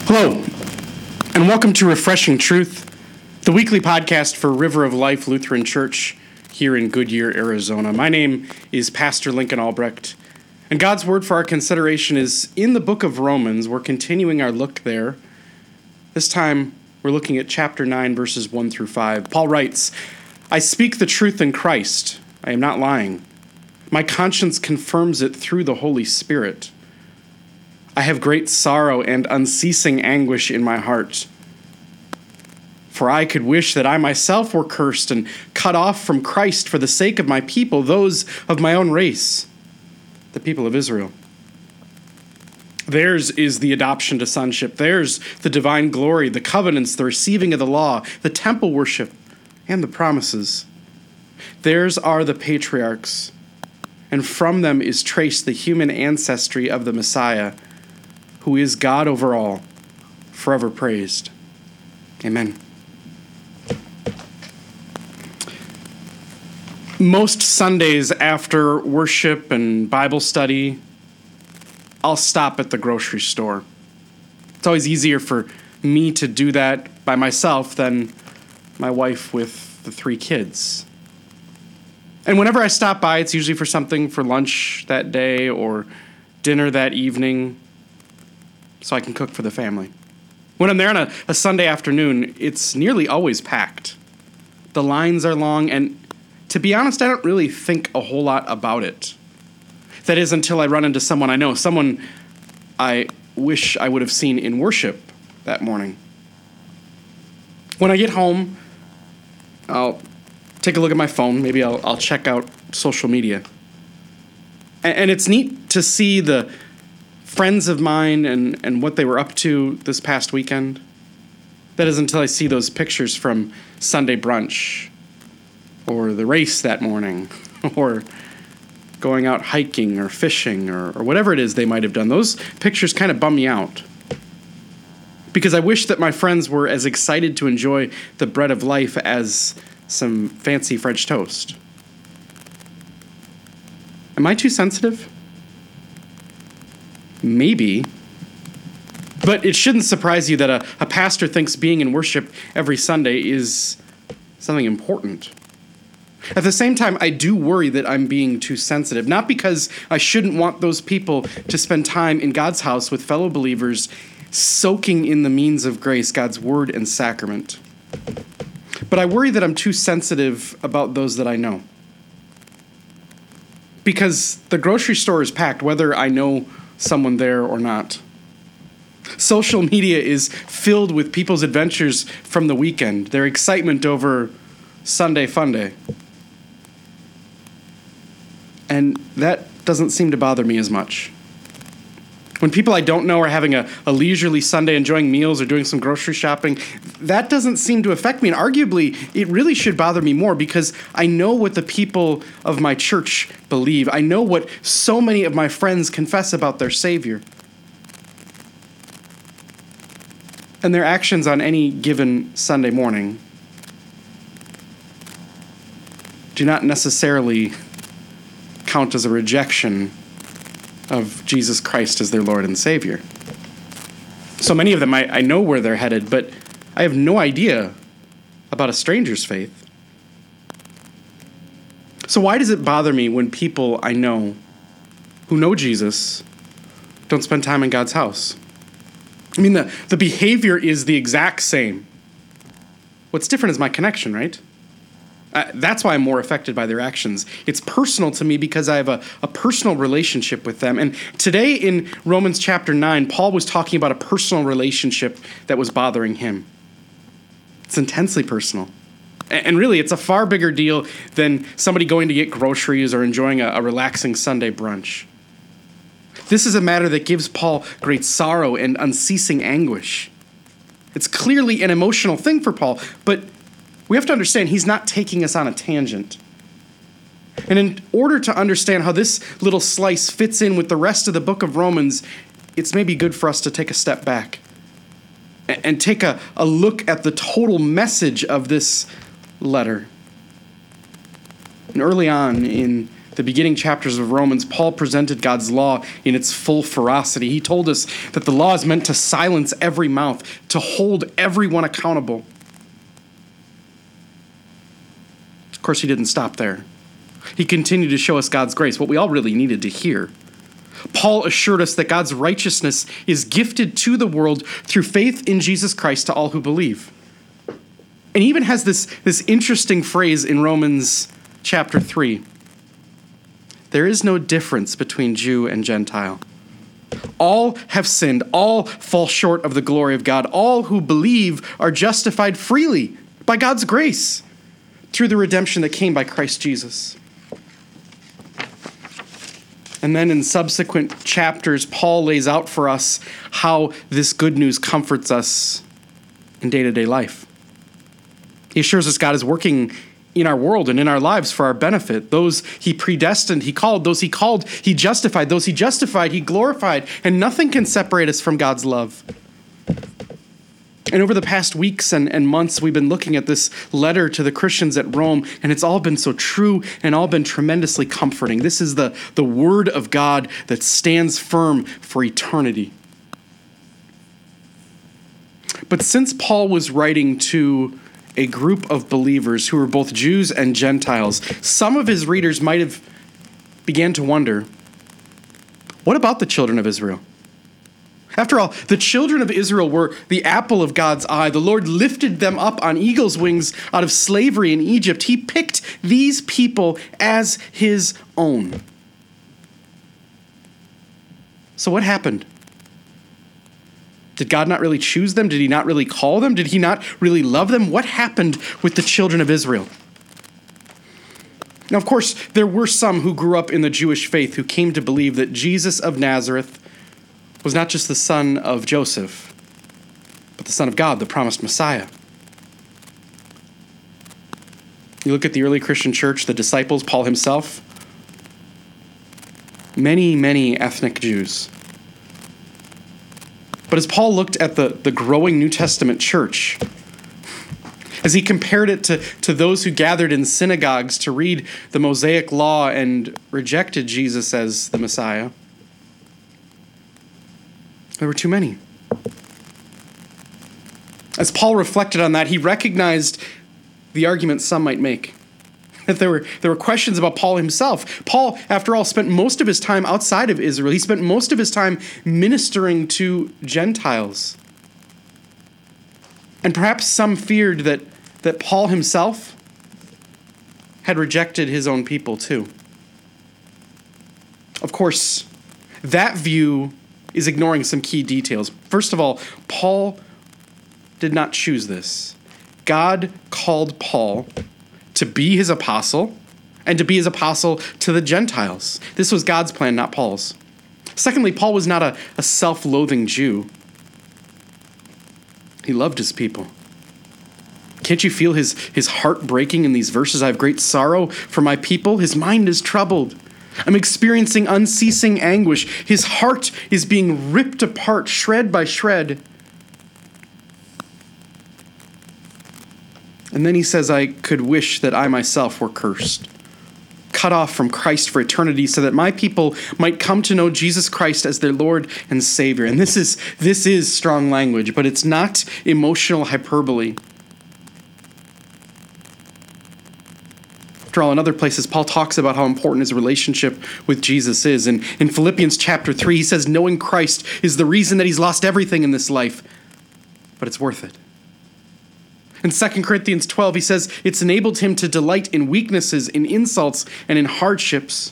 Hello, and welcome to Refreshing Truth, the weekly podcast for River of Life Lutheran Church here in Goodyear, Arizona. My name is Pastor Lincoln Albrecht, and God's word for our consideration is in the book of Romans. We're continuing our look there. This time, we're looking at chapter 9, verses 1 through 5. Paul writes, "I speak the truth in Christ. I am not lying. My conscience confirms it through the Holy Spirit. I have great sorrow and unceasing anguish in my heart. For I could wish that I myself were cursed and cut off from Christ for the sake of my people, those of my own race, the people of Israel. Theirs is the adoption to sonship. Theirs the divine glory, the covenants, the receiving of the law, the temple worship, and the promises. Theirs are the patriarchs, and from them is traced the human ancestry of the Messiah, who is God over all, forever praised. Amen." Most Sundays after worship and Bible study, I'll stop at the grocery store. It's always easier for me to do that by myself than my wife with the 3 kids. And whenever I stop by, it's usually for something for lunch that day or dinner that evening, so I can cook for the family. When I'm there on a Sunday afternoon, it's nearly always packed. The lines are long, and to be honest, I don't really think a whole lot about it. That is, until I run into someone I know, someone I wish I would have seen in worship that morning. When I get home, I'll take a look at my phone. Maybe I'll check out social media. And it's neat to see the friends of mine and what they were up to this past weekend. That is until I see those pictures from Sunday brunch, or the race that morning, or going out hiking or fishing or whatever it is they might have done. Those pictures kind of bum me out, because I wish that my friends were as excited to enjoy the bread of life as some fancy French toast. Am I too sensitive? Maybe. But it shouldn't surprise you that a pastor thinks being in worship every Sunday is something important. At the same time, I do worry that I'm being too sensitive, not because I shouldn't want those people to spend time in God's house with fellow believers, soaking in the means of grace, God's word and sacrament. But I worry that I'm too sensitive about those that I know. Because the grocery store is packed, whether I know someone there or not. Social media is filled with people's adventures from the weekend, their excitement over Sunday fun day. And that doesn't seem to bother me as much. When people I don't know are having a leisurely Sunday, enjoying meals or doing some grocery shopping, that doesn't seem to affect me. And arguably, it really should bother me more, because I know what the people of my church believe. I know what so many of my friends confess about their Savior. And their actions on any given Sunday morning do not necessarily count as a rejection of Jesus Christ as their Lord and Savior. So many of them, I know where they're headed, but I have no idea about a stranger's faith. So why does it bother me when people I know who know Jesus don't spend time in God's house? I mean, the behavior is the exact same. What's different is my connection, right? That's why I'm more affected by their actions. It's personal to me because I have a personal relationship with them. And today in Romans chapter 9, Paul was talking about a personal relationship that was bothering him. It's intensely personal. And really, it's a far bigger deal than somebody going to get groceries or enjoying a relaxing Sunday brunch. This is a matter that gives Paul great sorrow and unceasing anguish. It's clearly an emotional thing for Paul, but we have to understand he's not taking us on a tangent. And in order to understand how this little slice fits in with the rest of the book of Romans, it's maybe good for us to take a step back and take a look at the total message of this letter. And early on in the beginning chapters of Romans, Paul presented God's law in its full ferocity. He told us that the law is meant to silence every mouth, to hold everyone accountable. Of course, he didn't stop there. He continued to show us God's grace, what we all really needed to hear. Paul assured us that God's righteousness is gifted to the world through faith in Jesus Christ to all who believe. And he even has this interesting phrase in Romans chapter 3. There is no difference between Jew and Gentile. All have sinned. All fall short of the glory of God. All who believe are justified freely by God's grace through the redemption that came by Christ Jesus. And then in subsequent chapters, Paul lays out for us how this good news comforts us in day-to-day life. He assures us God is working in our world and in our lives for our benefit. Those he predestined, he called. Those he called, he justified. Those he justified, he glorified. And nothing can separate us from God's love. And over the past weeks and months, we've been looking at this letter to the Christians at Rome, and it's all been so true and all been tremendously comforting. This is the word of God that stands firm for eternity. But since Paul was writing to a group of believers who were both Jews and Gentiles, some of his readers might have began to wonder, what about the children of Israel? After all, the children of Israel were the apple of God's eye. The Lord lifted them up on eagle's wings out of slavery in Egypt. He picked these people as his own. So what happened? Did God not really choose them? Did he not really call them? Did he not really love them? What happened with the children of Israel? Now, of course, there were some who grew up in the Jewish faith who came to believe that Jesus of Nazareth was not just the son of Joseph, but the Son of God, the promised Messiah. You look at the early Christian church, the disciples, Paul himself, many ethnic Jews. But as Paul looked at the growing New Testament church, as he compared it to those who gathered in synagogues to read the Mosaic law and rejected Jesus as the Messiah, there were too many. As Paul reflected on that, he recognized the argument some might make. That there were questions about Paul himself. Paul, after all, spent most of his time outside of Israel. He spent most of his time ministering to Gentiles. And perhaps some feared that Paul himself had rejected his own people too. Of course, that view is ignoring some key details. First of all, Paul did not choose this. God called Paul to be his apostle and to be his apostle to the Gentiles. This was God's plan, not Paul's. Secondly, Paul was not a self-loathing Jew. He loved his people. Can't you feel his heart breaking in these verses? I have great sorrow for my people. His mind is troubled. I'm experiencing unceasing anguish. His heart is being ripped apart, shred by shred. And then he says, I could wish that I myself were cursed, cut off from Christ for eternity, so that my people might come to know Jesus Christ as their Lord and Savior. And this is strong language, but it's not emotional hyperbole. After all, in other places, Paul talks about how important his relationship with Jesus is. And in Philippians chapter 3, he says, knowing Christ is the reason that he's lost everything in this life, but it's worth it. In 2 Corinthians 12, he says, it's enabled him to delight in weaknesses, in insults, and in hardships.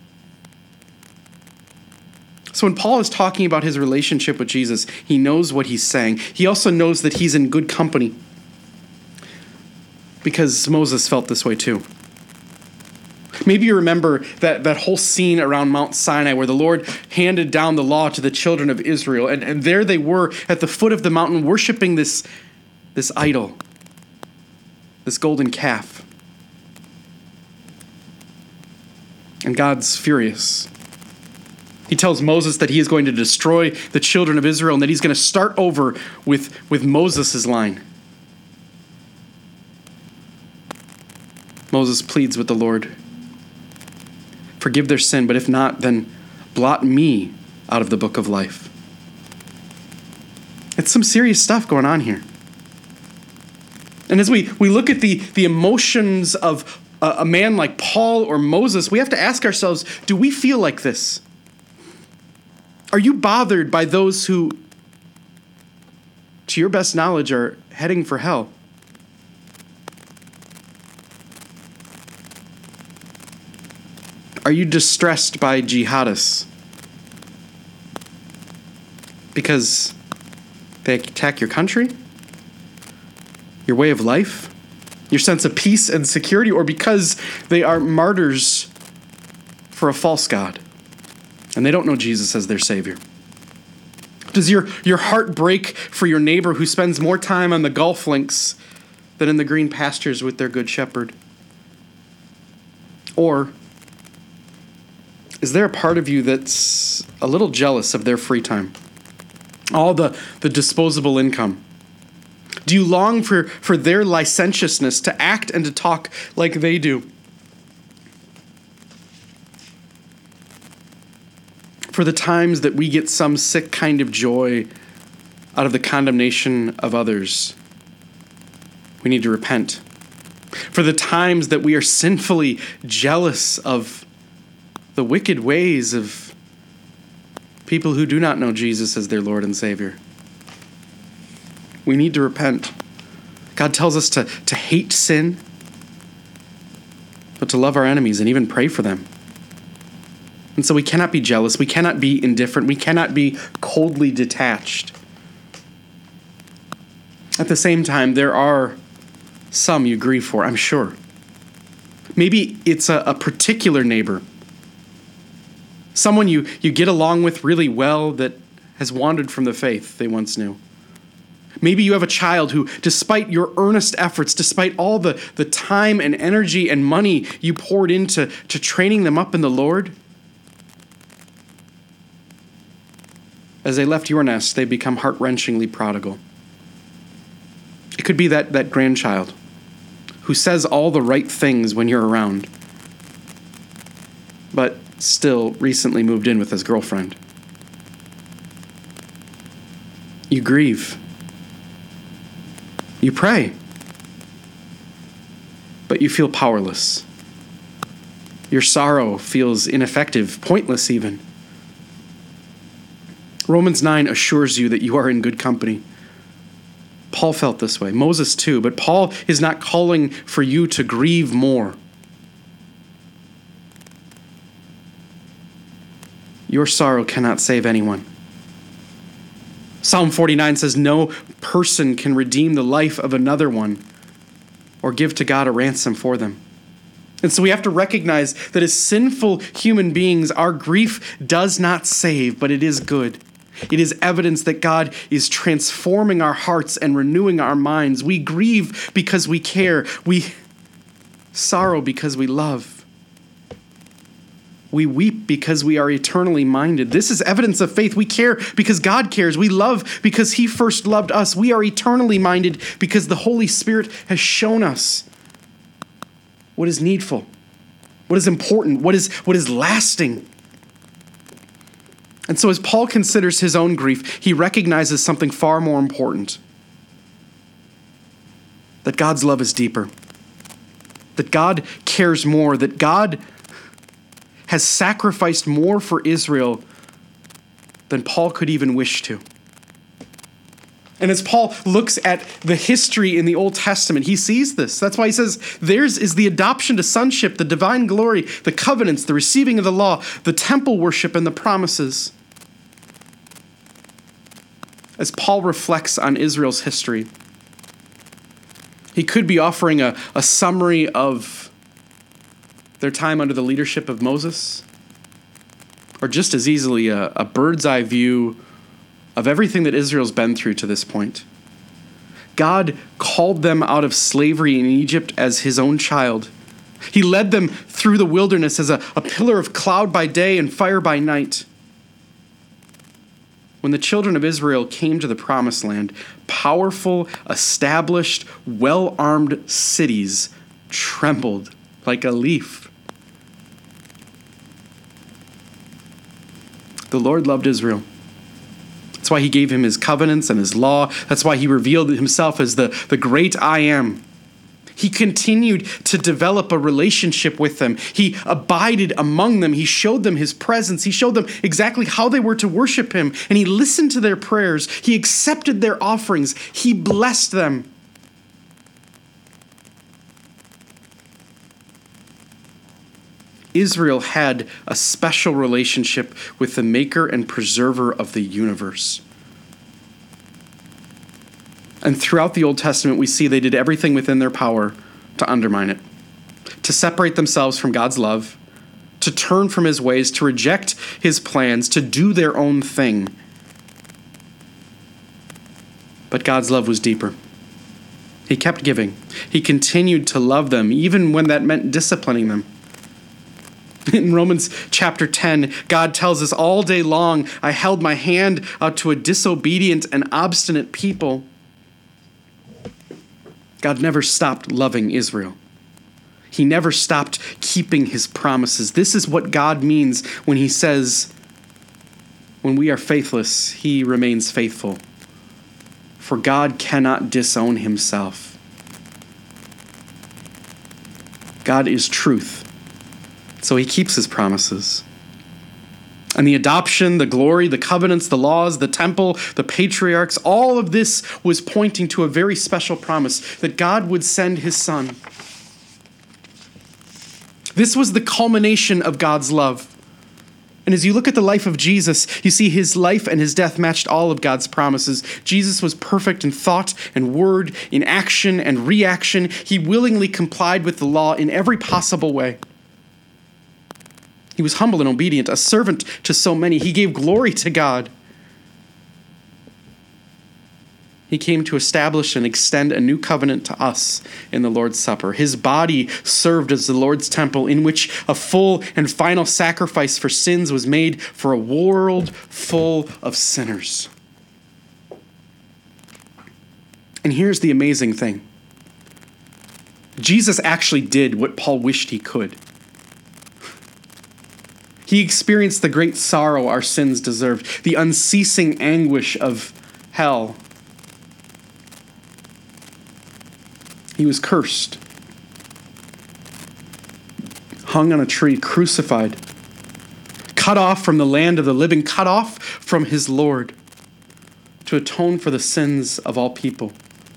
So when Paul is talking about his relationship with Jesus, he knows what he's saying. He also knows that he's in good company, because Moses felt this way too. Maybe you remember that whole scene around Mount Sinai where the Lord handed down the law to the children of Israel. And there they were at the foot of the mountain worshiping this idol, this golden calf. And God's furious. He tells Moses that he is going to destroy the children of Israel and that he's going to start over with Moses' line. Moses pleads with the Lord, forgive their sin, but if not, then blot me out of the book of life. It's some serious stuff going on here. And as we look at the emotions of a man like Paul or Moses, we have to ask ourselves, do we feel like this? Are you bothered by those who, to your best knowledge, are heading for hell? Are you distressed by jihadists because they attack your country, your way of life, your sense of peace and security, or because they are martyrs for a false god and they don't know Jesus as their Savior? Does your heart break for your neighbor who spends more time on the golf links than in the green pastures with their good shepherd? Or is there a part of you that's a little jealous of their free time? All the disposable income? Do you long for their licentiousness, to act and to talk like they do? For the times that we get some sick kind of joy out of the condemnation of others, we need to repent. For the times that we are sinfully jealous of the wicked ways of people who do not know Jesus as their Lord and Savior, we need to repent. God tells us to hate sin, but to love our enemies and even pray for them. And so we cannot be jealous. We cannot be indifferent. We cannot be coldly detached. At the same time, there are some you grieve for, I'm sure. Maybe it's a particular neighbor, someone you get along with really well that has wandered from the faith they once knew. Maybe you have a child who, despite your earnest efforts, despite all the time and energy and money you poured into training them up in the Lord, as they left your nest, they become heart-wrenchingly prodigal. It could be that grandchild who says all the right things when you're around, but still recently moved in with his girlfriend. You grieve. You pray. But you feel powerless. Your sorrow feels ineffective, pointless even. Romans 9 assures you that you are in good company. Paul felt this way, Moses too, but Paul is not calling for you to grieve more. Your sorrow cannot save anyone. Psalm 49 says, no person can redeem the life of another one or give to God a ransom for them. And so we have to recognize that as sinful human beings, our grief does not save, but it is good. It is evidence that God is transforming our hearts and renewing our minds. We grieve because we care. We sorrow because we love. We weep because we are eternally minded. This is evidence of faith. We care because God cares. We love because He first loved us. We are eternally minded because the Holy Spirit has shown us what is needful, what is important, what is lasting. And so as Paul considers his own grief, he recognizes something far more important. That God's love is deeper. That God cares more. That God has sacrificed more for Israel than Paul could even wish to. And as Paul looks at the history in the Old Testament, he sees this. That's why he says, theirs is the adoption to sonship, the divine glory, the covenants, the receiving of the law, the temple worship, and the promises. As Paul reflects on Israel's history, he could be offering a summary of their time under the leadership of Moses, or just as easily a bird's eye view of everything that Israel's been through to this point. God called them out of slavery in Egypt as his own child. He led them through the wilderness as a pillar of cloud by day and fire by night. When the children of Israel came to the promised land, powerful, established, well-armed cities trembled like a leaf. The Lord loved Israel. That's why he gave him his covenants and his law. That's why he revealed himself as the great I am. He continued to develop a relationship with them. He abided among them. He showed them his presence. He showed them exactly how they were to worship him. And he listened to their prayers. He accepted their offerings. He blessed them. Israel had a special relationship with the maker and preserver of the universe. And throughout the Old Testament, we see they did everything within their power to undermine it, to separate themselves from God's love, to turn from his ways, to reject his plans, to do their own thing. But God's love was deeper. He kept giving. He continued to love them, even when that meant disciplining them. In Romans chapter 10, God tells us, all day long, I held my hand out to a disobedient and obstinate people. God never stopped loving Israel. He never stopped keeping his promises. This is what God means when he says, when we are faithless, he remains faithful. For God cannot disown himself. God is truth. So he keeps his promises. And the adoption, the glory, the covenants, the laws, the temple, the patriarchs, all of this was pointing to a very special promise that God would send his son. This was the culmination of God's love. And as you look at the life of Jesus, you see his life and his death matched all of God's promises. Jesus was perfect in thought and word, in action and reaction. He willingly complied with the law in every possible way. He was humble and obedient, a servant to so many. He gave glory to God. He came to establish and extend a new covenant to us in the Lord's Supper. His body served as the Lord's temple, in which a full and final sacrifice for sins was made for a world full of sinners. And here's the amazing thing. Jesus actually did what Paul wished he could. He experienced the great sorrow our sins deserved, the unceasing anguish of hell. He was cursed, hung on a tree, crucified, cut off from the land of the living, cut off from his Lord to atone for the sins of all people.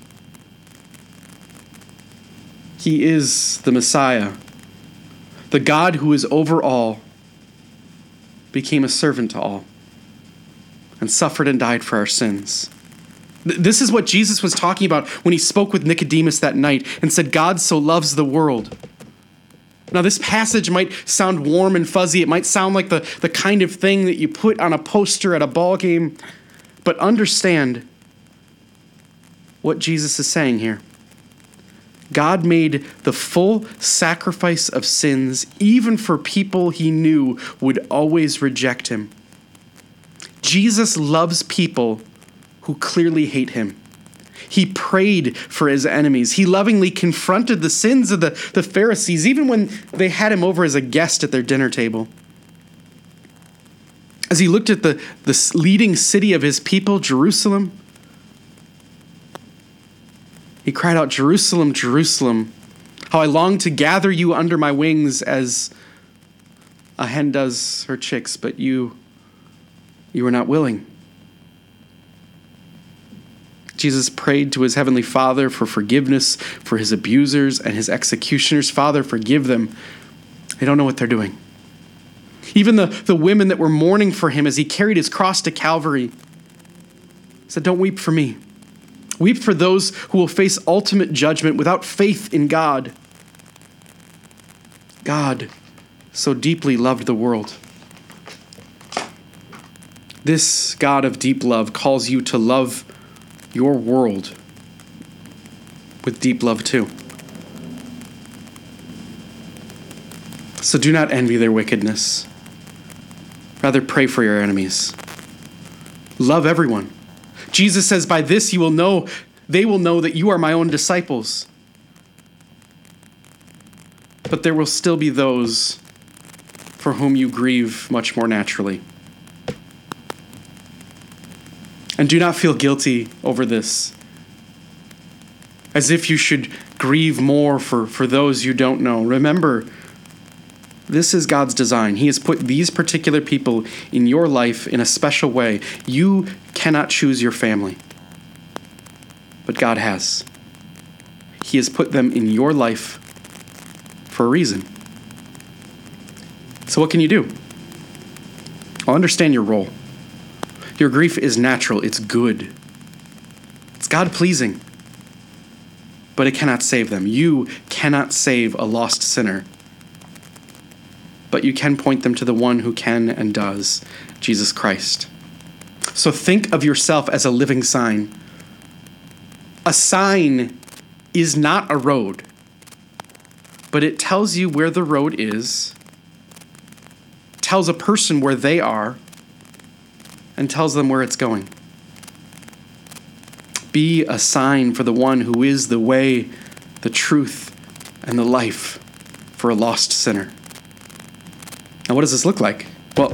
He is the Messiah, the God who is over all, became a servant to all and suffered and died for our sins. This is what Jesus was talking about when he spoke with Nicodemus that night and said, God so loves the world. Now, this passage might sound warm and fuzzy. It might sound like the kind of thing that you put on a poster at a ball game. But understand what Jesus is saying here. God made the full sacrifice of sins, even for people he knew would always reject him. Jesus loves people who clearly hate him. He prayed for his enemies. He lovingly confronted the sins of the Pharisees, even when they had him over as a guest at their dinner table. As he looked at the leading city of his people, Jerusalem, he cried out, Jerusalem, Jerusalem, how I long to gather you under my wings as a hen does her chicks, but you were not willing. Jesus prayed to his heavenly Father for forgiveness for his abusers and his executioners. Father, forgive them. They don't know what they're doing. Even the women that were mourning for him as he carried his cross to Calvary said, don't weep for me. Weep for those who will face ultimate judgment without faith in God. God so deeply loved the world. This God of deep love calls you to love your world with deep love too. So do not envy their wickedness. Rather, pray for your enemies. Love everyone. Jesus says, by this they will know that you are my own disciples. But there will still be those for whom you grieve much more naturally. And do not feel guilty over this, as if you should grieve more for those you don't know. Remember, this is God's design. He has put these particular people in your life in a special way. You cannot choose your family, but God has. He has put them in your life for a reason. So what can you do? Well, understand your role. Your grief is natural. It's good. It's God-pleasing. But it cannot save them. You cannot save a lost sinner. But you can point them to the one who can and does, Jesus Christ. So think of yourself as a living sign. A sign is not a road, but it tells you where the road is, tells a person where they are, and tells them where it's going. Be a sign for the one who is the way, the truth, and the life for a lost sinner. Now, what does this look like? Well,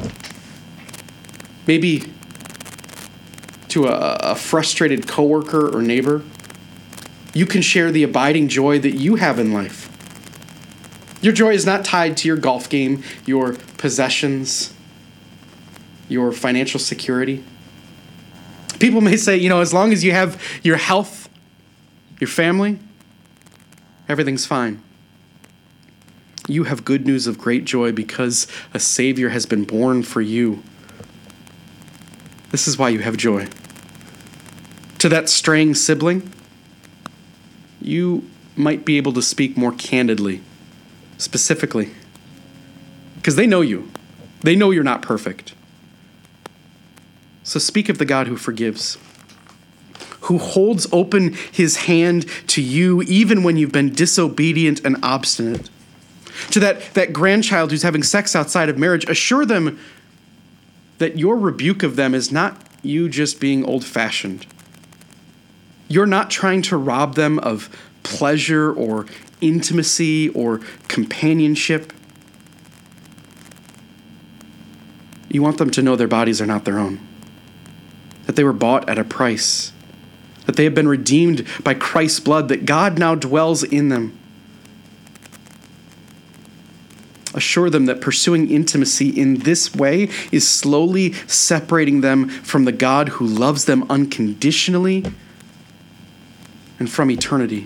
maybe to a frustrated coworker or neighbor, you can share the abiding joy that you have in life. Your joy is not tied to your golf game, your possessions, your financial security. People may say, as long as you have your health, your family, everything's fine. You have good news of great joy because a Savior has been born for you. This is why you have joy. To that straying sibling, you might be able to speak more candidly, specifically, because they know you. They know you're not perfect. So speak of the God who forgives, who holds open his hand to you even when you've been disobedient and obstinate. To that grandchild who's having sex outside of marriage, assure them that your rebuke of them is not you just being old-fashioned. You're not trying to rob them of pleasure or intimacy or companionship. You want them to know their bodies are not their own, that they were bought at a price, that they have been redeemed by Christ's blood, that God now dwells in them. Assure them that pursuing intimacy in this way is slowly separating them from the God who loves them unconditionally and from eternity.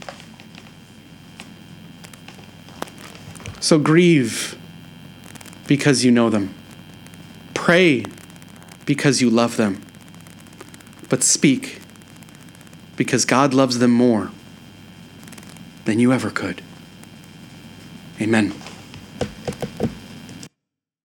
So grieve because you know them. Pray because you love them. But speak because God loves them more than you ever could. Amen.